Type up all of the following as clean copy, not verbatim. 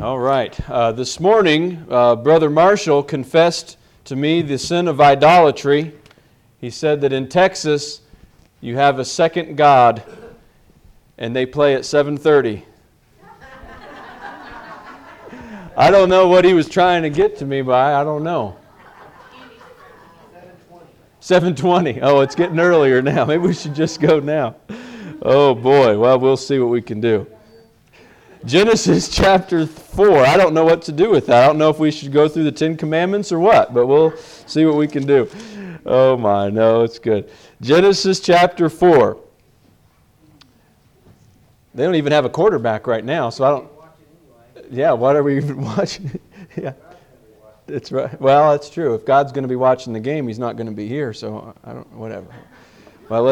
All right. This morning, Brother Marshall confessed to me the sin of idolatry. He said that in Texas, you have a second God, and they play at 7:30. I don't know what he was trying to get to me by. I don't know. 7:20. Oh, it's getting earlier now. Maybe we should just go now. Oh, boy. Well, we'll see what we can do. Genesis chapter 4. I don't know what to do with that. I don't know if we should go through the Ten Commandments or what, but we'll see what we can do. Oh my, no, it's good. Genesis chapter 4. They don't even have a quarterback right now, so I don't... Yeah, what are we even watching? Yeah, that's right. Well, that's true. If God's going to be watching the game, He's not going to be here, so I don't... Whatever. Well,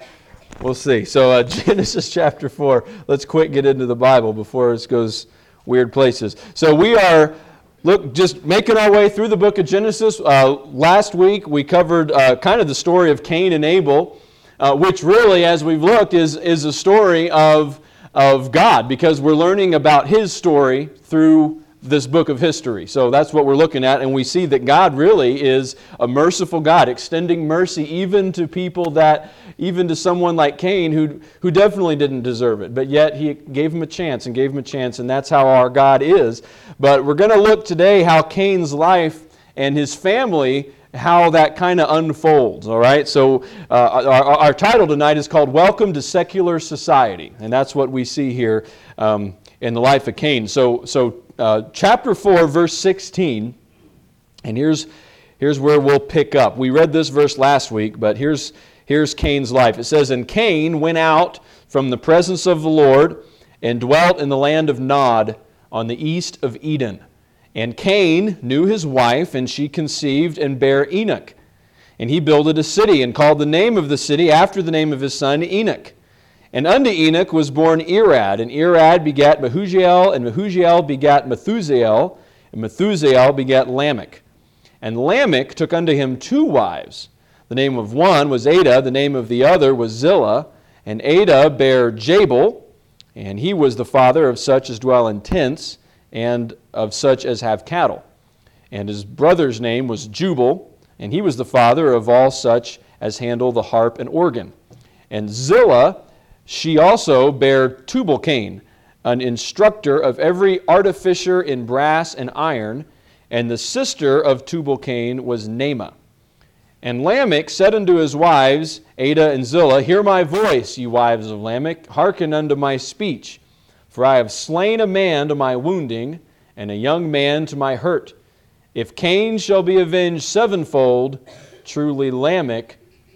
we'll see. So Genesis chapter 4, let's quick get into the Bible before it goes weird places. So we are, just making our way through the book of Genesis. Last week we covered kind of the story of Cain and Abel, which really, as we've looked, is a story of God, because we're learning about His story through this book of history. So that's what we're looking at, and we see that God really is a merciful God, extending mercy even to people even to someone like Cain who definitely didn't deserve it, but yet He gave him a chance, and that's how our God is. But we're going to look today how Cain's life and his family, how that kind of unfolds, all right? So our title tonight is called Welcome to Secular Society, and that's what we see here in the life of Cain. So chapter 4, verse 16, and here's where we'll pick up. We read this verse last week, but here's Cain's life. It says, "And Cain went out from the presence of the Lord and dwelt in the land of Nod on the east of Eden. And Cain knew his wife, and she conceived and bare Enoch. And he builded a city, and called the name of the city after the name of his son Enoch. And unto Enoch was born Irad, and Irad begat Mehujael, and Mehujael begat Methusael, and Methusael begat Lamech. And Lamech took unto him two wives. The name of one was Ada, the name of the other was Zillah. And Ada bare Jabal, and he was the father of such as dwell in tents, and of such as have cattle. And his brother's name was Jubal, and he was the father of all such as handle the harp and organ. And Zillah, she also bare Tubal-Cain, an instructor of every artificer in brass and iron, and the sister of Tubal-Cain was Naamah. And Lamech said unto his wives, Ada and Zillah, Hear my voice, ye wives of Lamech, hearken unto my speech. For I have slain a man to my wounding, and a young man to my hurt. If Cain shall be avenged sevenfold, truly Lamech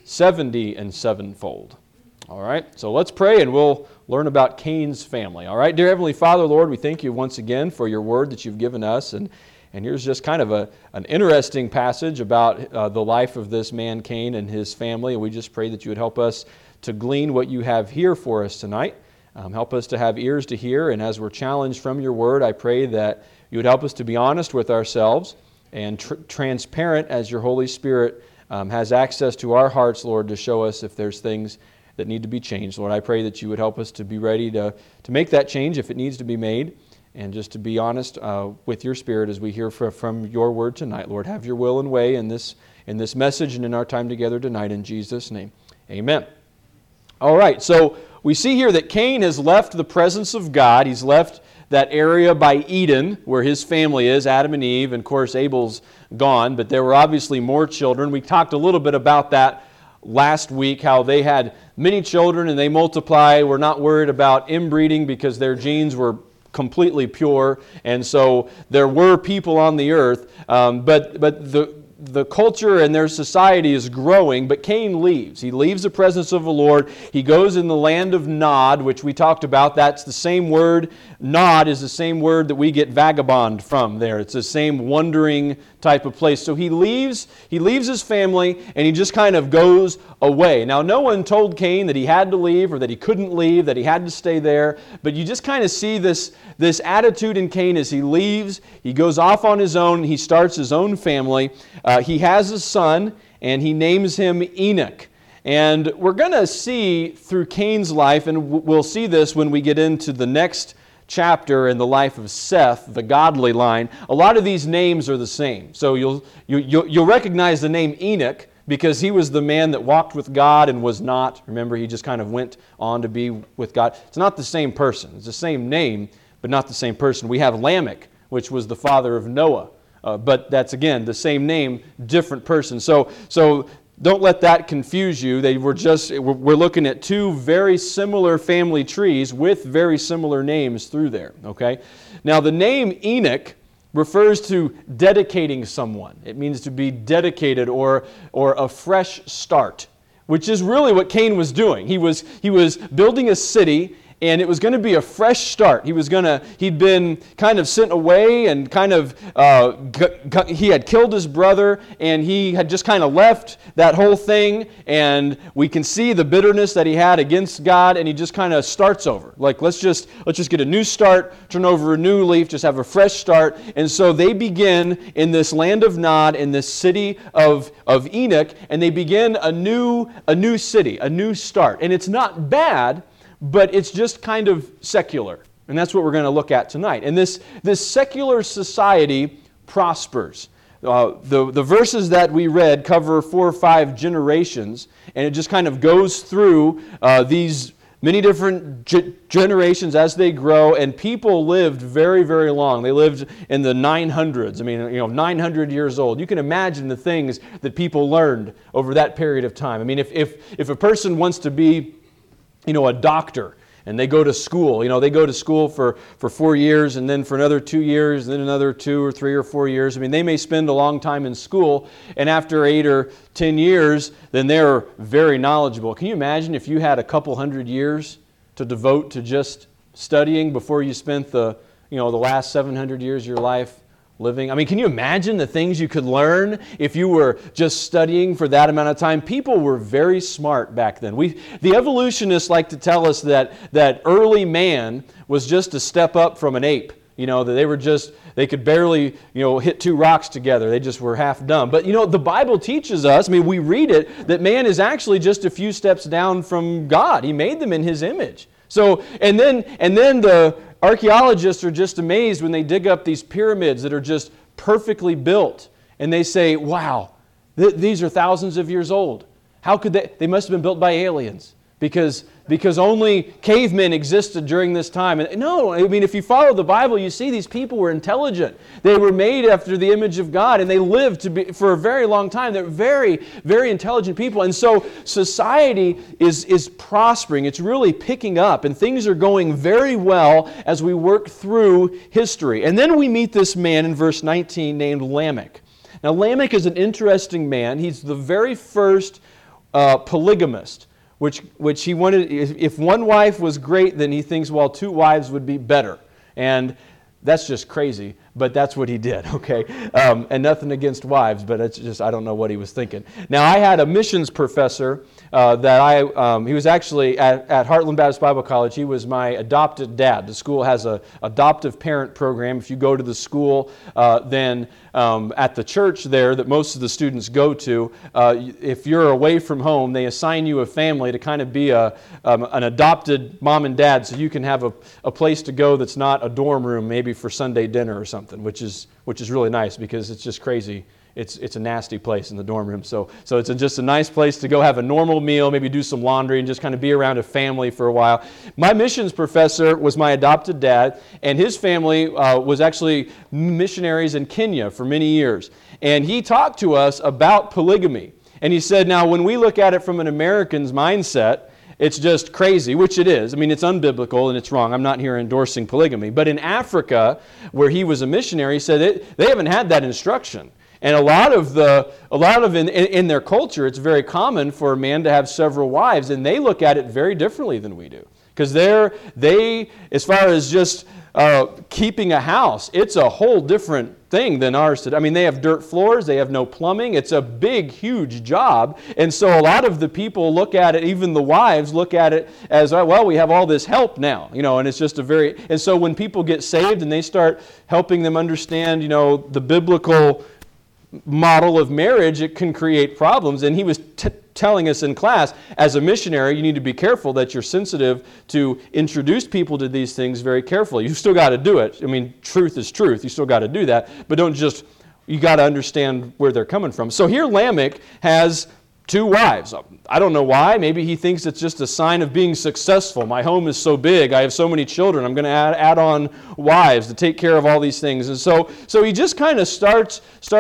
70 and sevenfold." All right, so let's pray and we'll learn about Cain's family. All right, dear Heavenly Father, Lord, we thank you once again for your word that you've given us. And here's just kind of an interesting passage about the life of this man Cain and his family. And we just pray that you would help us to glean what you have here for us tonight. Help us to have ears to hear. And as we're challenged from your word, I pray that you would help us to be honest with ourselves and transparent as your Holy Spirit has access to our hearts, Lord, to show us if there's things that need to be changed. Lord, I pray that you would help us to be ready to make that change if it needs to be made, and just to be honest with your Spirit as we hear from your word tonight. Lord, have your will and way in this message and in our time together tonight, in Jesus' name. Amen. All right, so we see here that Cain has left the presence of God. He's left that area by Eden where his family is, Adam and Eve, and of course Abel's gone, but there were obviously more children. We talked a little bit about that last week, how they had many children and they multiply. We're not worried about inbreeding because their genes were completely pure, and so there were people on the earth, but the culture and their society is growing, but Cain leaves. He leaves the presence of the Lord. He goes in the land of Nod, which we talked about. That's the same word. Nod is the same word that we get vagabond from there. It's the same wandering type of place. So he leaves his family, and he just kind of goes away. Now, no one told Cain that he had to leave or that he couldn't leave, that he had to stay there, but you just kind of see this attitude in Cain as he leaves. He goes off on his own. He starts his own family. He has a son, and he names him Enoch. And we're going to see through Cain's life, and we'll see this when we get into the next chapter in the life of Seth, the godly line, a lot of these names are the same. So you'll recognize the name Enoch because he was the man that walked with God and was not. Remember, he just kind of went on to be with God. It's not the same person. It's the same name, but not the same person. We have Lamech, which was the father of Noah. But that's, again, the same name, different person. So don't let that confuse you. We're looking at two very similar family trees with very similar names through there. Okay. Now the name Enoch refers to dedicating someone. It means to be dedicated or a fresh start, which is really what Cain was doing. He was building a city. And it was going to be a fresh start. He'd been kind of sent away and he had killed his brother and he had just kind of left that whole thing. And we can see the bitterness that he had against God, and he just kind of starts over. Like, let's just get a new start, turn over a new leaf, just have a fresh start. And so they begin in this land of Nod, in this city of Enoch, and they begin a new city, a new start. And it's not bad, but it's just kind of secular. And that's what we're going to look at tonight. And this secular society prospers. The verses that we read cover 4 or 5 generations, and it just kind of goes through these many different generations as they grow, and people lived very, very long. They lived in the 900s. 900 years old. You can imagine the things that people learned over that period of time. If a person wants to be a doctor, and they go to school. They go to school for 4 years, and then for another 2 years, and then another 2 or 3 or 4 years. They may spend a long time in school, and after 8 or 10 years, then they're very knowledgeable. Can you imagine if you had a couple hundred years to devote to just studying before you spent the last 700 years of your life living? Can you imagine the things you could learn if you were just studying for that amount of time? People were very smart back then. The evolutionists like to tell us that early man was just a step up from an ape. That they could barely, hit 2 rocks together. They just were half dumb. But, the Bible teaches us, we read it, that man is actually just a few steps down from God. He made them in His image. So, and then the archaeologists are just amazed when they dig up these pyramids that are just perfectly built. And they say, wow, these are thousands of years old. How could they must have been built by aliens because only cavemen existed during this time. And no, if you follow the Bible, you see these people were intelligent. They were made after the image of God, and they lived for a very long time. They're very, very intelligent people. And so society is prospering. It's really picking up, and things are going very well as we work through history. And then we meet this man in verse 19 named Lamech. Now, Lamech is an interesting man. He's the very first polygamist. Which he wanted, if one wife was great, then he thinks, 2 wives would be better. And that's just crazy, but that's what he did, okay? And nothing against wives, but it's just, I don't know what he was thinking. Now, I had a missions professor he was actually at Heartland Baptist Bible College. He was my adopted dad. The school has an adoptive parent program. If you go to the school, then at the church there that most of the students go to, if you're away from home, they assign you a family to kind of be an adopted mom and dad, so you can have a place to go that's not a dorm room, maybe for Sunday dinner or something, which is really nice because it's just crazy. It's a nasty place in the dorm room. So it's just a nice place to go have a normal meal, maybe do some laundry, and just kind of be around a family for a while. My missions professor was my adopted dad, and his family was actually missionaries in Kenya for many years. And he talked to us about polygamy. And he said, now, when we look at it from an American's mindset, it's just crazy, which it is. it's unbiblical and it's wrong. I'm not here endorsing polygamy. But in Africa, where he was a missionary, he said they haven't had that instruction. And a lot of in their culture, it's very common for a man to have several wives, and they look at it very differently than we do. Because they, as far as just keeping a house, it's a whole different thing than ours today. They have dirt floors, they have no plumbing. It's a big, huge job. And so a lot of the people look at it, even the wives look at it as, well, we have all this help now. And it's just and so when people get saved and they start helping them understand, the biblical model of marriage, it can create problems. And he was telling us in class, as a missionary, you need to be careful that you're sensitive to introduce people to these things very carefully. You still got to do it. I mean, truth is truth. You still got to do that. But don't just, you got to understand where they're coming from. So here Lamech has 2 wives. I don't know why. Maybe he thinks it's just a sign of being successful. My home is so big. I have so many children. I'm going to add on wives to take care of all these things. And so he just kind of starts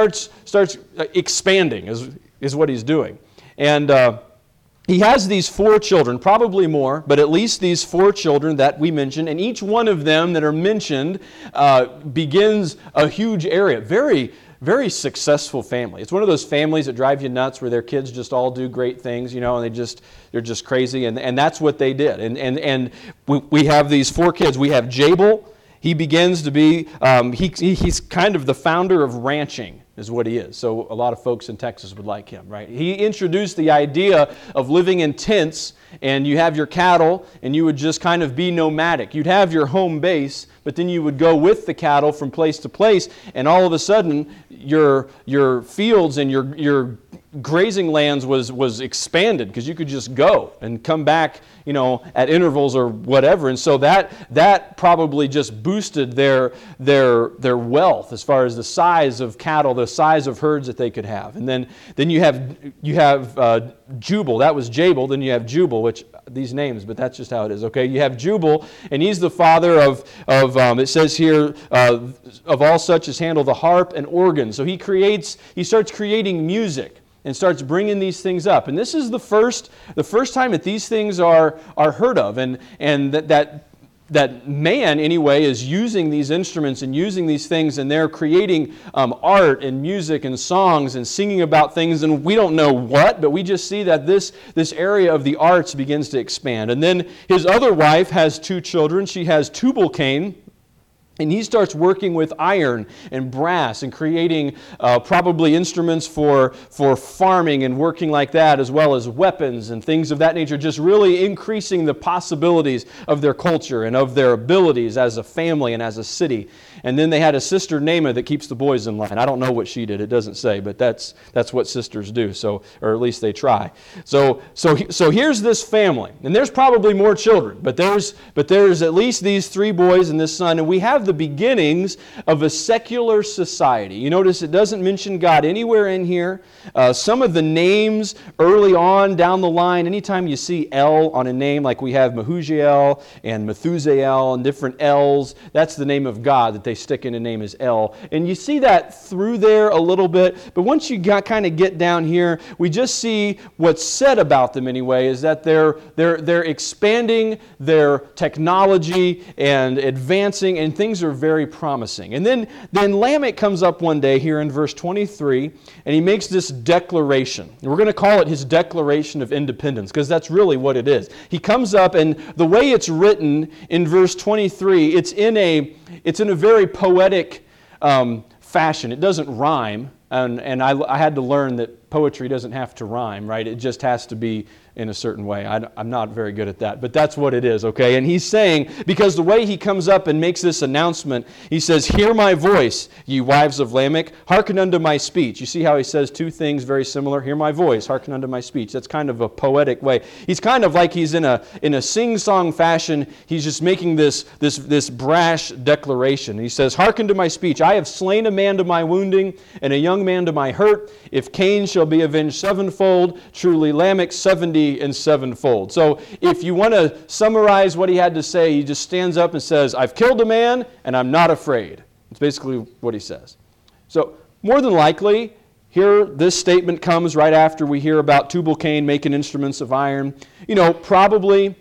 expanding is what he's doing. And he has these 4 children, probably more, but at least these 4 children that we mentioned. And each one of them that are mentioned begins a huge area. Very successful family. It's one of those families that drive you nuts where their kids just all do great things, and they're just crazy, and that's what they did. And we have these 4 kids. We have Jabal. He begins to be, he's kind of the founder of ranching, is what he is. So a lot of folks in Texas would like him, right? He introduced the idea of living in tents, and you have your cattle, and you would just kind of be nomadic. You'd have your home base, but then you would go with the cattle from place to place, and all of a sudden, your fields and your grazing lands was expanded because you could just go and come back, at intervals or whatever. And so that probably just boosted their wealth as far as the size of cattle, the size of herds that they could have. And then you have Jubal. That was Jabal. Then you have Jubal, which these names, but that's just how it is. Okay, you have Jubal, and he's the father of it says here of all such as handle the harp and organ. So he starts creating music and starts bringing these things up. And this is the first time that these things are heard of, and that man, anyway, is using these instruments and using these things, and they're creating art and music and songs and singing about things, and we don't know what, but we just see that this area of the arts begins to expand. And then his other wife has 2 children. She has Tubal-Cain, and he starts working with iron and brass and creating probably instruments for farming and working like that, as well as weapons and things of that nature, just really increasing the possibilities of their culture and of their abilities as a family and as a city. And then they had a sister, Naamah, that keeps the boys in line. I don't know what she did. It doesn't say, but that's what sisters do. So, or at least they try. So here's this family, and there's probably more children, but there's at least these 3 boys and this son, and we have the beginnings of a secular society. You notice it doesn't mention God anywhere in here. Some of the names early on down the line, anytime you see El on a name, like we have Mehujael and Methusael and different L's, that's the name of God that they stick in a name as El. And you see that through there a little bit, but once you kind of get down here, we just see what's said about them anyway, is that they're expanding their technology and advancing, and things are very promising. And then Lamech comes up one day here in verse 23, and he makes this declaration. And we're going to call it his Declaration of Independence, because that's really what it is. He comes up, and the way it's written in verse 23, it's in a very poetic fashion. It doesn't rhyme, and I had to learn that poetry doesn't have to rhyme, right? It just has to be in a certain way. I'm not very good at that, but that's what it is, okay? And he's saying, because the way he comes up and makes this announcement, he says, "Hear my voice, ye wives of Lamech, hearken unto my speech." You see how he says 2 things very similar? Hear my voice, hearken unto my speech. That's kind of a poetic way. He's kind of like he's in a sing-song fashion. He's just making this brash declaration. He says, "Hearken to my speech. I have slain a man to my wounding, and a young man to my hurt. If Cain shall be avenged 7-fold, truly Lamech 70 and 7-fold." So if you want to summarize what he had to say, he just stands up and says, "I've killed a man and I'm not afraid." It's basically what he says. So more than likely, here this statement comes right after we hear about Tubal-Cain making instruments of iron. Probably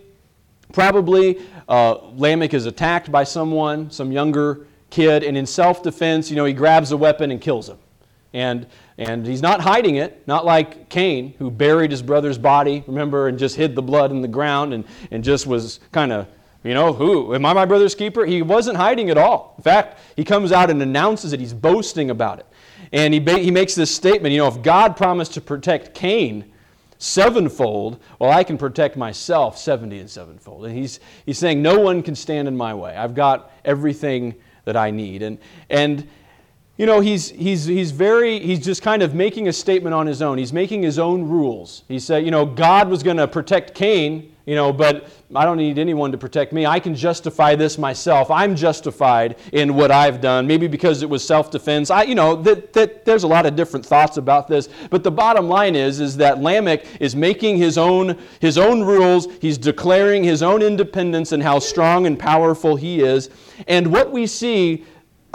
Lamech is attacked by someone, some younger kid, and in self-defense, he grabs a weapon and kills him. And he's not hiding it, not like Cain, who buried his brother's body, remember, and just hid the blood in the ground and just was kind of, who? Am I my brother's keeper? He wasn't hiding at all. In fact, he comes out and announces it. He's boasting about it. And he makes this statement, if God promised to protect Cain 7-fold, well, I can protect myself 70 and 7-fold. And he's saying, no one can stand in my way. I've got everything that I need. And He's just kind of making a statement on his own. He's making his own rules. He said, God was going to protect Cain, but I don't need anyone to protect me. I can justify this myself. I'm justified in what I've done, maybe because it was self-defense. There's a lot of different thoughts about this, but the bottom line is that Lamech is making his own rules. He's declaring his own independence and how strong and powerful he is. And what we see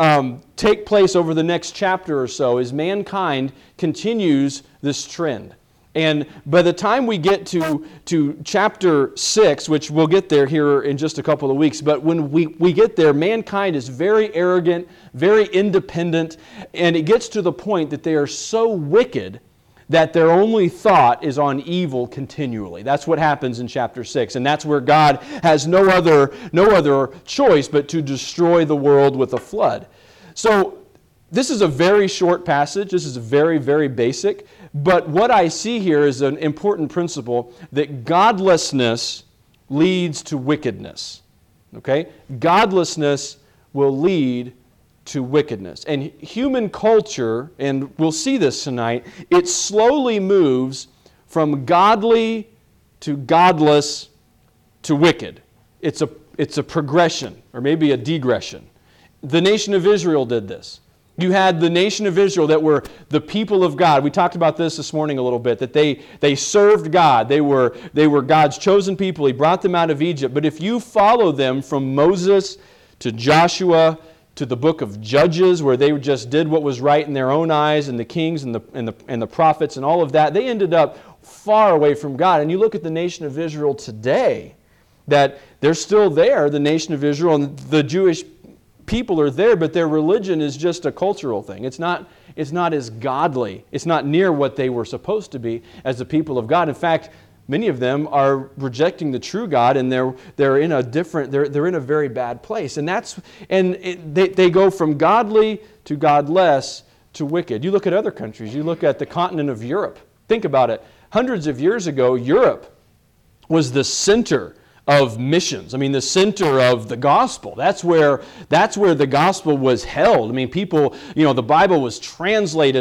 take place over the next chapter or so is mankind continues this trend. And by the time we get to chapter 6, which we'll get there here in just a couple of weeks, but when we get there, mankind is very arrogant, very independent, and it gets to the point that they are so wicked that their only thought is on evil continually. That's what happens in chapter 6, and that's where God has no other choice but to destroy the world with a flood. So this is a very short passage. This is very, very basic. But what I see here is an important principle that godlessness leads to wickedness. Okay? Godlessness will lead to wickedness. And human culture, and we'll see this tonight, it slowly moves from godly to godless to wicked. It's a progression, or maybe a degression. The nation of Israel did this. You had the nation of Israel that were the people of God. We talked about this morning a little bit, that they served God. They were God's chosen people. He brought them out of Egypt. But if you follow them from Moses to Joshua to the book of Judges, where they just did what was right in their own eyes, and the kings and the prophets and all of that, they ended up far away from God. And you look at the nation of Israel today, that they're still there, the nation of Israel, and the Jewish people are there, but their religion is just a cultural thing. It's not as godly. It's not near what they were supposed to be as the people of God. In fact, many of them are rejecting the true God, and they're in a very bad place. And they go from godly to godless to wicked. You look at other countries. You look at the continent of Europe. Think about it. Hundreds of years ago, Europe was the center of missions. I mean, the center of the gospel. That's where the gospel was held. I mean, people, the Bible was translated,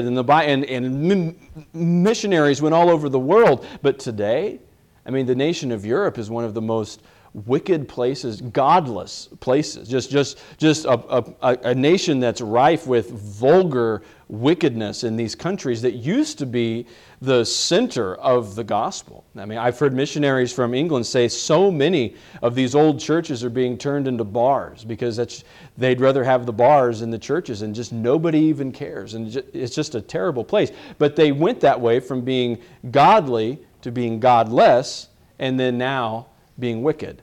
and missionaries went all over the world. But today, I mean, the nation of Europe is one of the most wicked places, godless places. Just a nation that's rife with vulgar wickedness in these countries that used to be the center of the gospel. I mean, I've heard missionaries from England say so many of these old churches are being turned into bars because they'd rather have the bars than the churches, and just nobody even cares. And it's just a terrible place. But they went that way from being godly to being godless, and then now being wicked.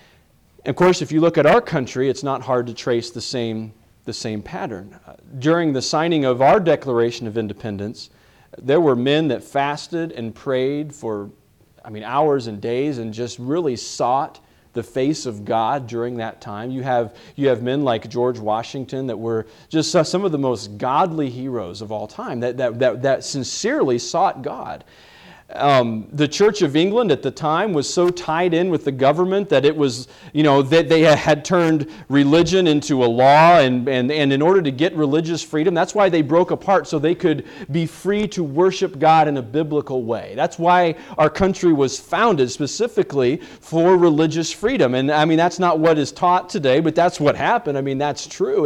Of course, if you look at our country, it's not hard to trace the same pattern. During the signing of our Declaration of Independence, there were men that fasted and prayed for, hours and days, and just really sought the face of God during that time. You have men like George Washington that were just some of the most godly heroes of all time that sincerely sought God. The Church of England at the time was so tied in with the government that it was, that they had turned religion into a law, and in order to get religious freedom, that's why they broke apart, so they could be free to worship God in a biblical way. That's why our country was founded, specifically for religious freedom. And that's not what is taught today, but that's what happened. That's true,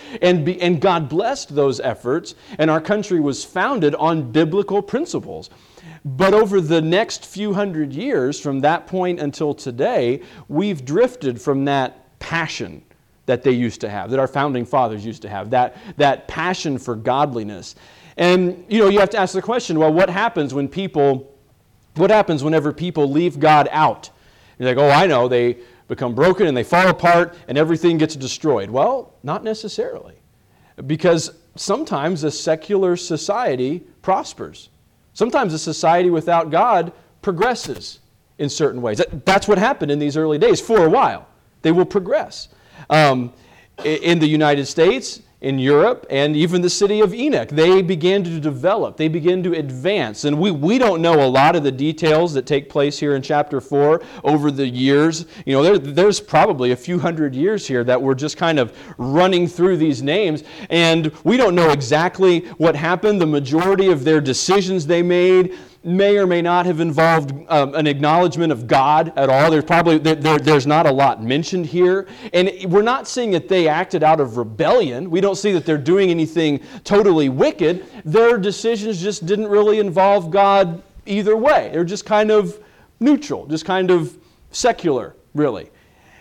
and God blessed those efforts, and our country was founded on biblical principles. But over the next few hundred years, from that point until today, we've drifted from that passion that they used to have, that our founding fathers used to have, that passion for godliness. And, you have to ask the question, well, what happens whenever people leave God out? You're like, oh, I know, they become broken and they fall apart and everything gets destroyed. Well, not necessarily. Because sometimes a secular society prospers. Sometimes a society without God progresses in certain ways. That's what happened in these early days for a while. They will progress. In the United States, in Europe, and even the city of Enoch. They began to develop. They began to advance. And we don't know a lot of the details that take place here in chapter 4 over the years. You know, there's probably a few hundred years here that we're just kind of running through these names. And we don't know exactly what happened. The majority of their decisions they made may or may not have involved an acknowledgement of God at all. There's not a lot mentioned here. And we're not seeing that they acted out of rebellion. We don't see that they're doing anything totally wicked. Their decisions just didn't really involve God either way. They're just kind of neutral, just kind of secular, really.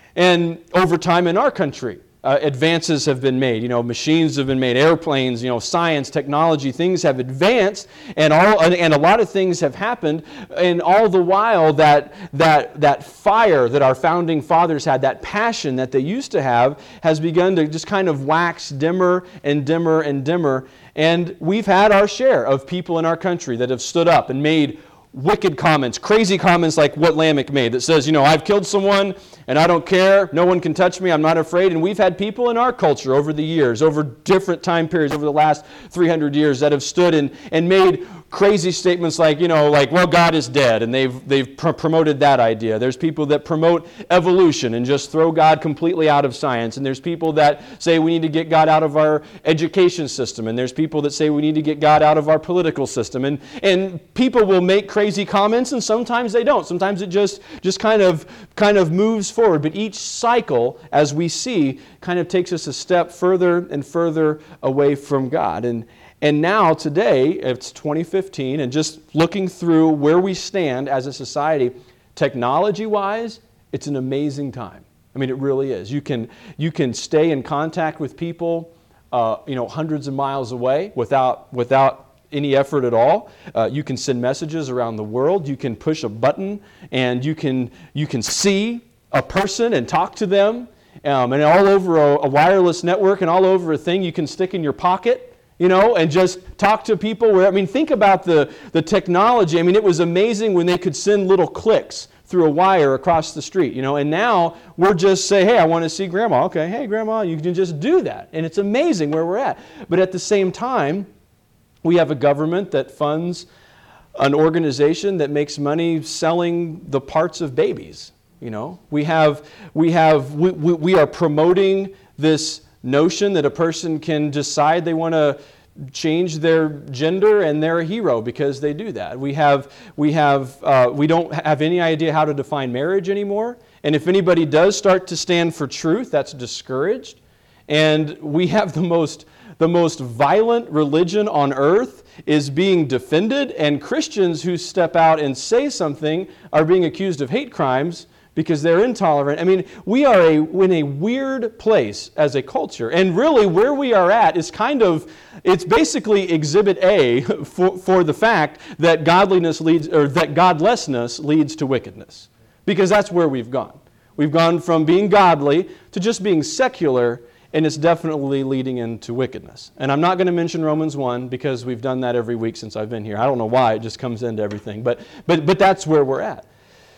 And over time in our country, advances have been made. You know, machines have been made, airplanes, you know, science, technology, things have advanced, and a lot of things have happened. And all the while, that fire that our founding fathers had, that passion that they used to have, has begun to just kind of wax dimmer and dimmer and dimmer. And we've had our share of people in our country that have stood up and made wicked comments, crazy comments like what Lamech made that says, you know, I've killed someone and I don't care, no one can touch me, I'm not afraid. And we've had people in our culture over the years, over different time periods, over the last 300 years, that have stood and made crazy statements like, you know, like, well, God is dead, and they've promoted that idea. There's people that promote evolution and just throw God completely out of science, and there's people that say we need to get God out of our education system, and there's people that say we need to get God out of our political system, and people will make crazy comments, and sometimes they don't. Sometimes it just kind of moves forward, but each cycle, as we see, kind of takes us a step further and further away from God. And now, today, it's 2015, and just looking through where we stand as a society, technology-wise, it's an amazing time. I mean, it really is. You can stay in contact with people, hundreds of miles away without any effort at all. You can send messages around the world. You can push a button, and you can see a person and talk to them, and all over a wireless network and all over a thing you can stick in your pocket. You know, and just talk to people think about the technology. I mean, it was amazing when they could send little clicks through a wire across the street, you know, and now we're just say, hey, I want to see Grandma. Okay, hey, Grandma, you can just do that. And it's amazing where we're at. But at the same time, we have a government that funds an organization that makes money selling the parts of babies. You know, we are promoting this notion that a person can decide they want to change their gender and they're a hero because they do that. We don't have any idea how to define marriage anymore. And if anybody does start to stand for truth, that's discouraged. And we have the most violent religion on earth is being defended, and Christians who step out and say something are being accused of hate crimes because they're intolerant. I mean, we are in a weird place as a culture. And really where we are at is it's basically exhibit A for the fact that that godlessness leads to wickedness. Because that's where we've gone. We've gone from being godly to just being secular, and it's definitely leading into wickedness. And I'm not going to mention Romans 1 because we've done that every week since I've been here. I don't know why, it just comes into everything. But that's where we're at.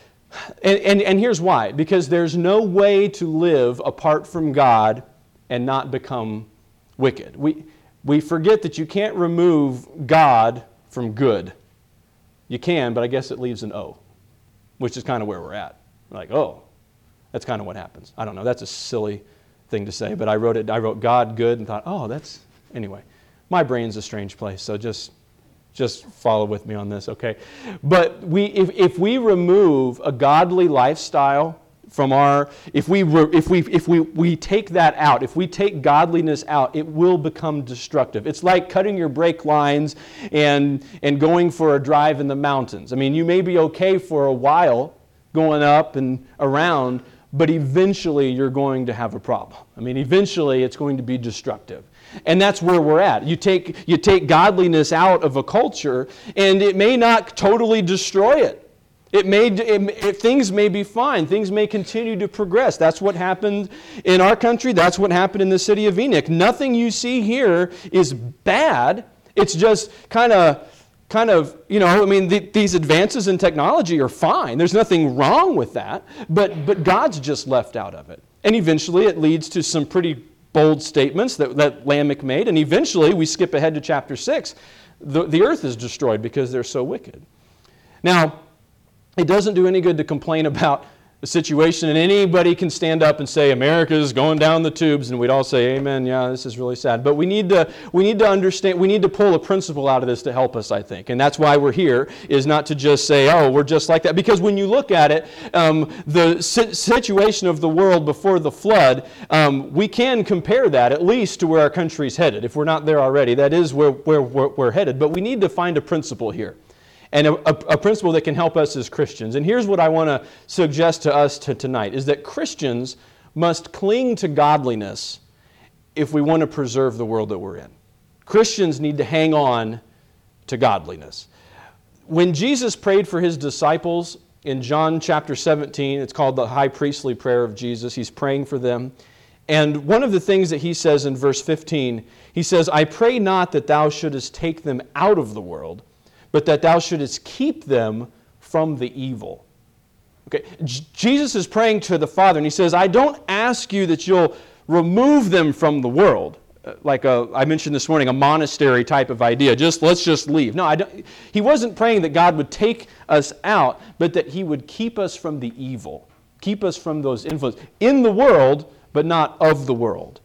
And here's why. Because there's no way to live apart from God and not become wicked. We forget that you can't remove God from good. You can, but I guess it leaves an O, which is kind of where we're at. Like, oh, that's kind of what happens. I don't know. That's a silly thing to say, but I wrote God good and thought, oh, anyway. My brain's a strange place, so just follow with me on this, okay? But if we remove a godly lifestyle from if we take that out, if we take godliness out, it will become destructive. It's like cutting your brake lines and going for a drive in the mountains. I mean, you may be okay for a while going up and around, but eventually you're going to have a problem. I mean, eventually it's going to be destructive. And that's where we're at. You take godliness out of a culture, and it may not totally destroy it. Things may be fine. Things may continue to progress. That's what happened in our country. That's what happened in the city of Enoch. Nothing you see here is bad. It's just kind of, these advances in technology are fine. There's nothing wrong with that. But God's just left out of it. And eventually it leads to some pretty bold statements that Lamech made, and eventually we skip ahead to chapter 6. The earth is destroyed because they're so wicked. Now, it doesn't do any good to complain about the situation, and anybody can stand up and say America's going down the tubes, and we'd all say amen, yeah, this is really sad. But we need to understand, we need to pull a principle out of this to help us, I think. And that's why we're here, is not to just say, oh, we're just like that. Because when you look at it, the situation of the world before the flood, we can compare that at least to where our country's headed. If we're not there already, that is where we're headed. But we need to find a principle here. And a principle that can help us as Christians. And here's what I want to suggest to us tonight, is that Christians must cling to godliness if we want to preserve the world that we're in. Christians need to hang on to godliness. When Jesus prayed for his disciples in John chapter 17, it's called the high priestly prayer of Jesus. He's praying for them. And one of the things that he says in verse 15, he says, I pray not that thou shouldest take them out of the world, but that thou shouldest keep them from the evil. Okay, Jesus is praying to the Father, and he says, I don't ask you that you'll remove them from the world, like I mentioned this morning, a monastery type of idea. Let's just leave. No, he wasn't praying that God would take us out, but that he would keep us from the evil, keep us from those influences in the world, but not of the world.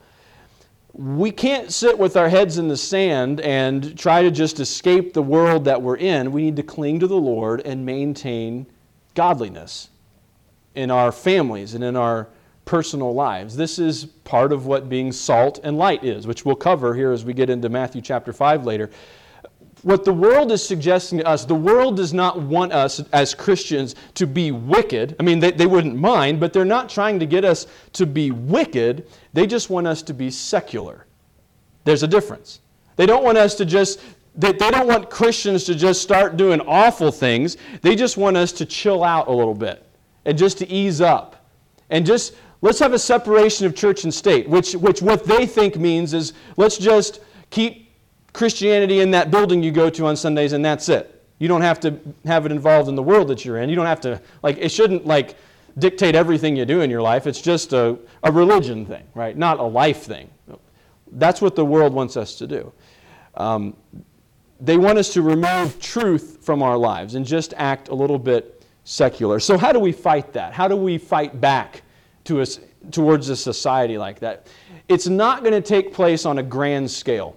We can't sit with our heads in the sand and try to just escape the world that we're in. We need to cling to the Lord and maintain godliness in our families and in our personal lives. This is part of what being salt and light is, which we'll cover here as we get into Matthew chapter 5 later. What the world is suggesting to us, the world does not want us as Christians to be wicked. I mean, they wouldn't mind, but they're not trying to get us to be wicked. They just want us to be secular. There's a difference. They don't want us to just, they don't want Christians to just start doing awful things. They just want us to chill out a little bit and just to ease up. And just, let's have a separation of church and state, which what they think means is let's just keep Christianity in that building you go to on Sundays, and that's it. You don't have to have it involved in the world that you're in. You don't have to, it shouldn't, dictate everything you do in your life. It's just a religion thing, right? Not a life thing. That's what the world wants us to do. They want us to remove truth from our lives and just act a little bit secular. So how do we fight that? How do we fight back towards a society like that? It's not going to take place on a grand scale.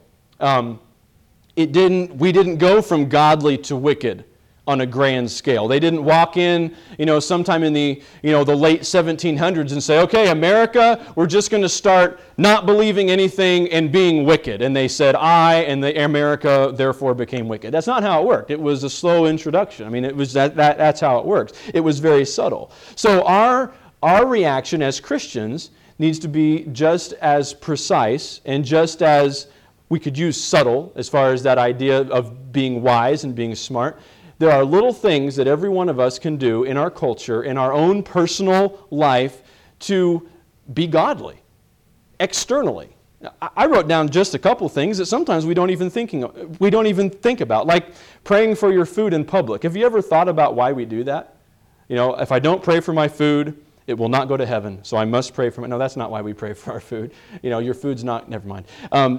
We didn't go from godly to wicked on a grand scale. They didn't walk in, sometime in the late 1700s and say, okay, America, we're just going to start not believing anything and being wicked. And they said, America therefore became wicked. That's not how it worked. It was a slow introduction. I mean, it was that's how it works. It was very subtle. So our reaction as Christians needs to be just as precise and just as we could use subtle as far as that idea of being wise and being smart. There are little things that every one of us can do in our culture, in our own personal life, to be godly, externally. I wrote down just a couple things that sometimes we don't even think about, like praying for your food in public. Have you ever thought about why we do that? If I don't pray for my food, it will not go to heaven, so I must pray for it. No, that's not why we pray for our food. Your food's not, never mind.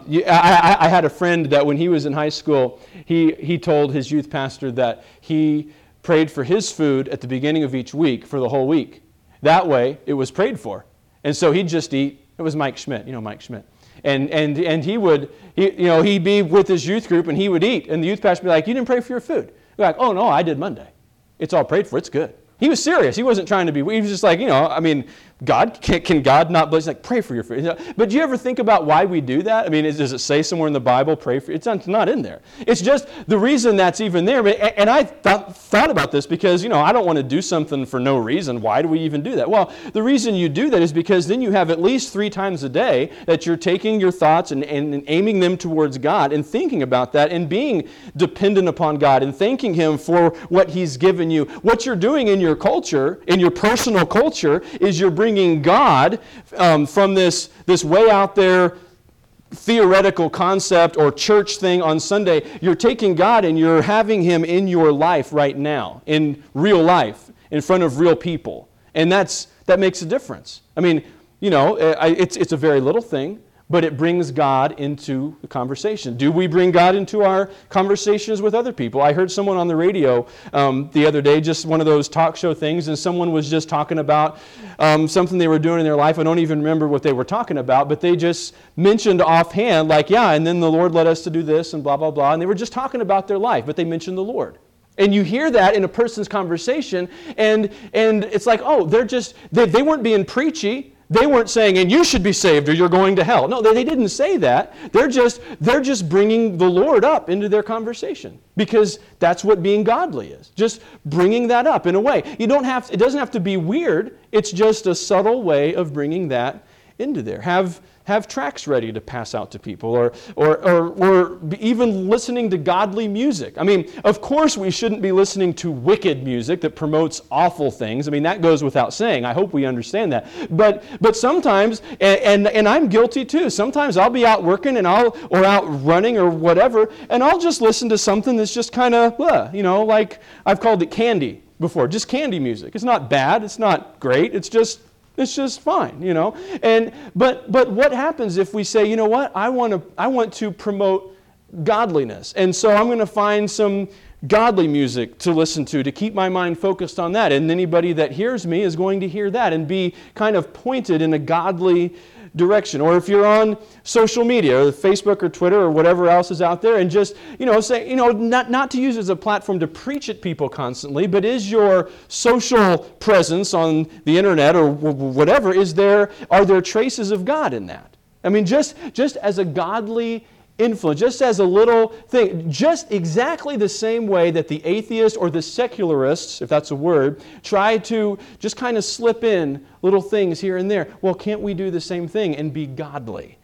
I had a friend that when he was in high school, he told his youth pastor that he prayed for his food at the beginning of each week for the whole week. That way, it was prayed for. And so he'd just eat. It was Mike Schmidt, Mike Schmidt. And he'd be with his youth group and he would eat. And the youth pastor would be like, you didn't pray for your food. We're like, oh no, I did Monday. It's all prayed for, it's good. He was serious. He wasn't trying to be, he was just like, God, can God not bless? Like, pray for your food. But do you ever think about why we do that? I mean, does it say somewhere in the Bible, pray for? It's not in there. It's just the reason that's even there. And I thought about this because, I don't want to do something for no reason. Why do we even do that? Well, the reason you do that is because then you have at least 3 times a day that you're taking your thoughts and aiming them towards God and thinking about that and being dependent upon God and thanking Him for what He's given you. What you're doing in your culture, in your personal culture, is you're bringing God from this way out there theoretical concept or church thing on Sunday. You're taking God and you're having Him in your life right now, in real life, in front of real people. And that makes a difference. I mean, it's a very little thing, but it brings God into the conversation. Do we bring God into our conversations with other people? I heard someone on the radio the other day, just one of those talk show things, and someone was just talking about something they were doing in their life. I don't even remember what they were talking about, but they just mentioned offhand, like, yeah, and then the Lord led us to do this and blah, blah, blah. And they were just talking about their life, but they mentioned the Lord. And you hear that in a person's conversation, and it's like, oh, they weren't being preachy. They weren't saying, and you should be saved or you're going to hell. No, they didn't say that. They're just bringing the Lord up into their conversation, because that's what being godly is. Just bringing that up in a way. It doesn't have to be weird. It's just a subtle way of bringing that into there. Have tracts ready to pass out to people, or even listening to godly music. I mean, of course we shouldn't be listening to wicked music that promotes awful things. I mean, that goes without saying. I hope we understand that. But sometimes, and I'm guilty too, sometimes I'll be out working or out running or whatever, and I'll just listen to something that's just kind of, like I've called it candy before, just candy music. It's not bad, it's not great, it's just fine, But what happens if we say, you know what, I want to promote godliness, and so I'm going to find some godly music to listen to keep my mind focused on that, and anybody that hears me is going to hear that and be kind of pointed in a godly direction. Or if you're on social media, or Facebook or Twitter or whatever else is out there, and just say, not to use it as a platform to preach at people constantly, but is your social presence on the internet or whatever, are there traces of God in that? I mean, just as a godly influence, just as a little thing, just exactly the same way that the atheists or the secularists, if that's a word, try to just kind of slip in little things here and there. Well, can't we do the same thing and be godly?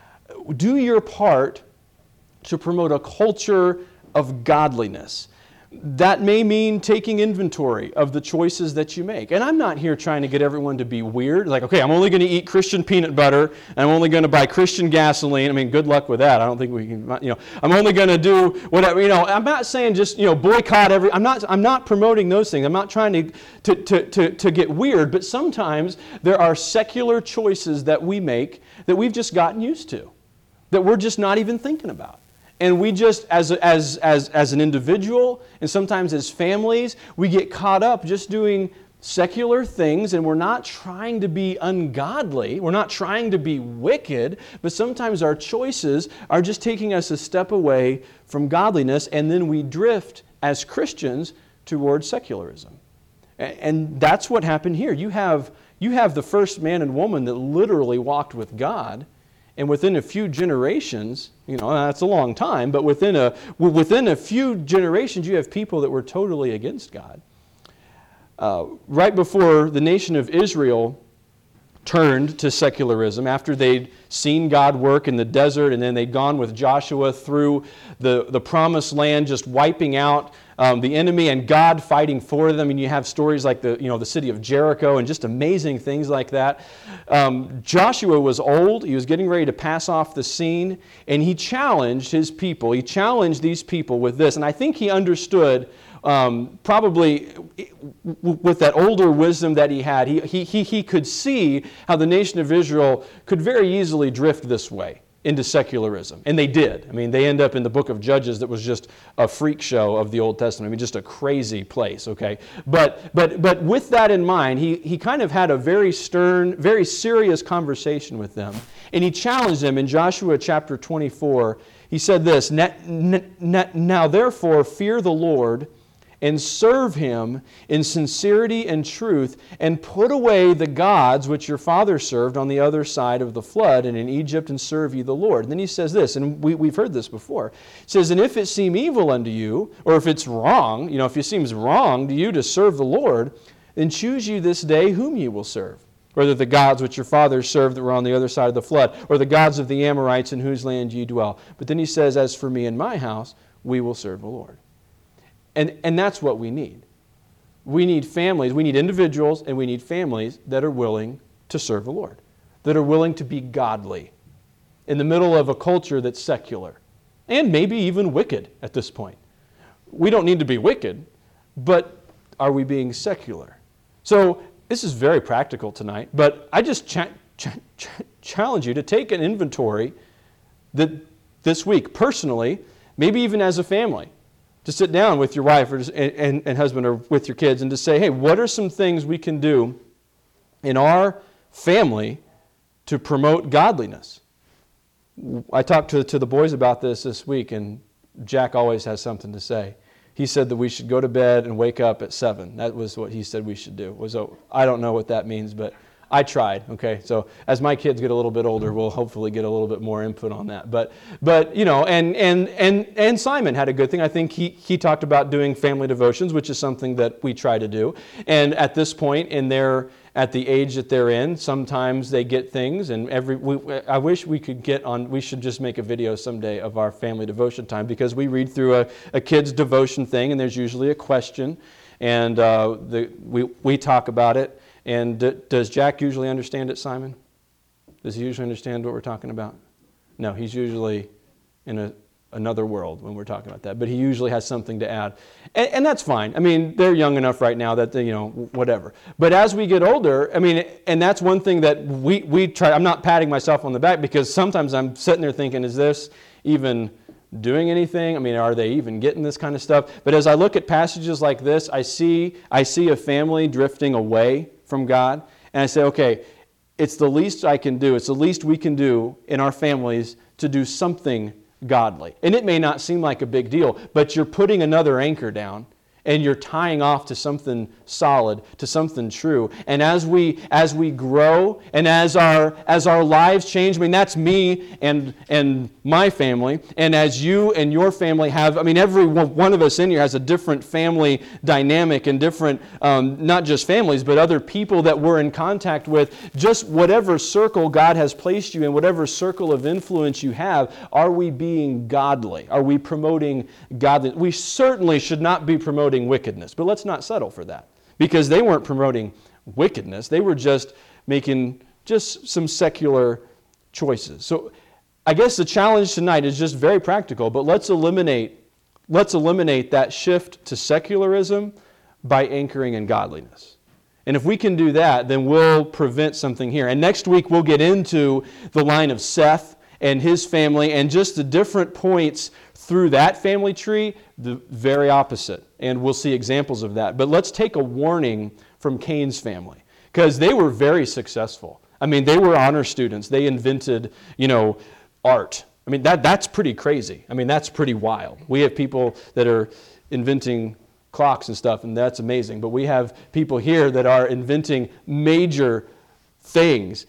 Do your part to promote a culture of godliness. That may mean taking inventory of the choices that you make. And I'm not here trying to get everyone to be weird. Like, okay, I'm only going to eat Christian peanut butter, and I'm only going to buy Christian gasoline. I mean, good luck with that. I don't think we can, I'm only going to do whatever, I'm not saying just, boycott I'm not promoting those things. I'm not trying to get weird, but sometimes there are secular choices that we make that we've just gotten used to, that we're just not even thinking about. And we just, as an individual, and sometimes as families, we get caught up just doing secular things, and we're not trying to be ungodly, we're not trying to be wicked, but sometimes our choices are just taking us a step away from godliness, and then we drift as Christians towards secularism. And that's what happened here. You have the first man and woman that literally walked with God, and within a few generations, that's a long time, but within a few generations, you have people that were totally against God. Right before the nation of Israel turned to secularism, after they'd seen God work in the desert, and then they'd gone with Joshua through the promised land, just wiping out the enemy and God fighting for them. And you have stories like the city of Jericho and just amazing things like that. Joshua was old. He was getting ready to pass off the scene, and he challenged his people. He challenged these people with this, and I think he understood, probably with that older wisdom that he had, he could see how the nation of Israel could very easily drift this way into secularism. And they did. I mean, they end up in the book of Judges that was just a freak show of the Old Testament. I mean, just a crazy place, okay? But with that in mind, he kind of had a very stern, very serious conversation with them. And he challenged them in Joshua chapter 24. He said this, "Now therefore fear the Lord, and serve Him in sincerity and truth, and put away the gods which your father served on the other side of the flood and in Egypt, and serve ye the Lord." And then he says this, and we've heard this before. He says, "And if it seem evil unto you," or if it's wrong, if it seems wrong to you to serve the Lord, "then choose you this day whom ye will serve, whether the gods which your fathers served that were on the other side of the flood, or the gods of the Amorites in whose land ye dwell." But then he says, "As for me and my house, we will serve the Lord." And that's what we need. We need families, we need individuals, and we need families that are willing to serve the Lord, that are willing to be godly in the middle of a culture that's secular and maybe even wicked at this point. We don't need to be wicked, but are we being secular? So this is very practical tonight, but I just challenge you to take an inventory this week, personally, maybe even as a family, to sit down with your wife and husband or with your kids and to say, hey, what are some things we can do in our family to promote godliness? I talked to the boys about this week, and Jack always has something to say. He said that we should go to bed and wake up at 7. That was what he said we should do. I don't know what that means, but I tried. Okay, so as my kids get a little bit older, we'll hopefully get a little bit more input on that. But and Simon had a good thing. I think he talked about doing family devotions, which is something that we try to do. And at this point at the age that they're in, sometimes they get things, and I wish we could get on. We should just make a video someday of our family devotion time, because we read through a kid's devotion thing, and there's usually a question, and we talk about it. And does Jack usually understand it, Simon? Does he usually understand what we're talking about? No, he's usually in another world when we're talking about that. But he usually has something to add. And that's fine. I mean, they're young enough right now that, whatever. But as we get older, and that's one thing that we try. I'm not patting myself on the back, because sometimes I'm sitting there thinking, is this even doing anything? Are they even getting this kind of stuff? But as I look at passages like this, I see a family drifting away from God, and I say, okay, it's the least I can do. It's the least we can do in our families to do something godly. And it may not seem like a big deal, but you're putting another anchor down, and you're tying off to something solid, to something true. And as we grow, and as our lives change, that's me and my family, and as you and your family have, every one of us in here has a different family dynamic, and different, not just families, but other people that we're in contact with. Just whatever circle God has placed you in, whatever circle of influence you have, are we being godly? Are we promoting godliness? We certainly should not be promoting wickedness, but let's not settle for that, because they weren't promoting wickedness. They were just making some secular choices. So I guess the challenge tonight is just very practical, but let's eliminate that shift to secularism by anchoring in godliness. And if we can do that, then we'll prevent something here. And next week we'll get into the line of Seth and his family, and just the different points through that family tree, the very opposite. And we'll see examples of that. But let's take a warning from Cain's family, because they were very successful. They were honor students. They invented, art. That's pretty crazy. That's pretty wild. We have people that are inventing clocks and stuff, and that's amazing. But we have people here that are inventing major things.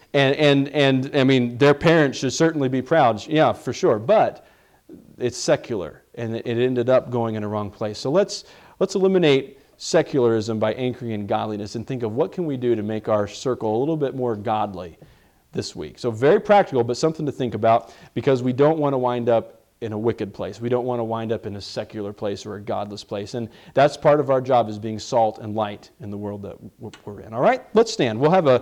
And their parents should certainly be proud. Yeah, for sure. But it's secular, and it ended up going in a wrong place. So let's eliminate secularism by anchoring in godliness, and think of what can we do to make our circle a little bit more godly this week. So very practical, but something to think about, because we don't want to wind up in a wicked place. We don't want to wind up in a secular place or a godless place. And that's part of our job, is being salt and light in the world that we're in. All right, let's stand. We'll have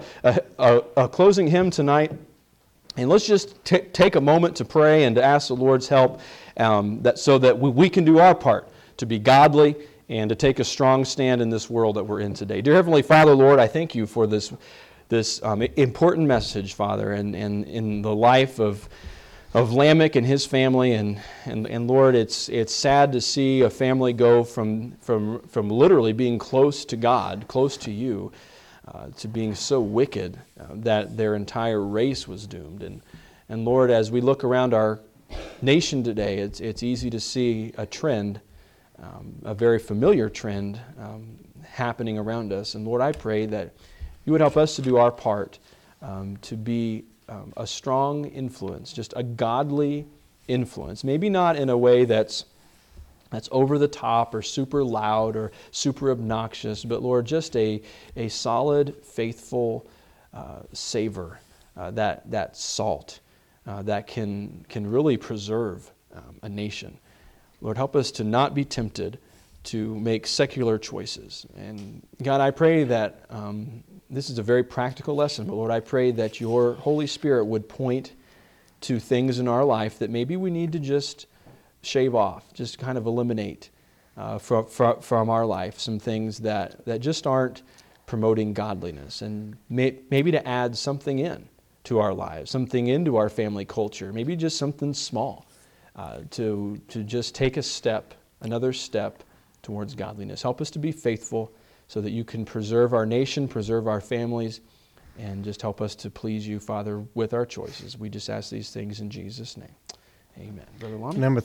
a closing hymn tonight. And let's just take a moment to pray and to ask the Lord's help, so that we can do our part to be godly and to take a strong stand in this world that we're in today. Dear Heavenly Father, Lord, I thank you for this important message, Father, and in the life of Lamech and his family, and Lord, it's sad to see a family go from literally being close to God, close to you, to being so wicked that their entire race was doomed. And Lord, as we look around our nation today, it's easy to see a trend, a very familiar trend happening around us. And Lord, I pray that you would help us to do our part, to be a strong influence, just a godly influence. Maybe not in a way that's over the top or super loud or super obnoxious, but Lord, just a solid, faithful savor, that salt that can really preserve a nation. Lord, help us to not be tempted to make secular choices. And God, I pray that this is a very practical lesson, but Lord, I pray that your Holy Spirit would point to things in our life that maybe we need to just shave off, just kind of eliminate from our life, some things that just aren't promoting godliness, and maybe to add something in to our lives, something into our family culture, maybe just something small, to just take a step, another step towards godliness. Help us to be faithful so that you can preserve our nation, preserve our families, and just help us to please you, Father, with our choices. We just ask these things in Jesus' name. Amen. Brother Lonnie? Number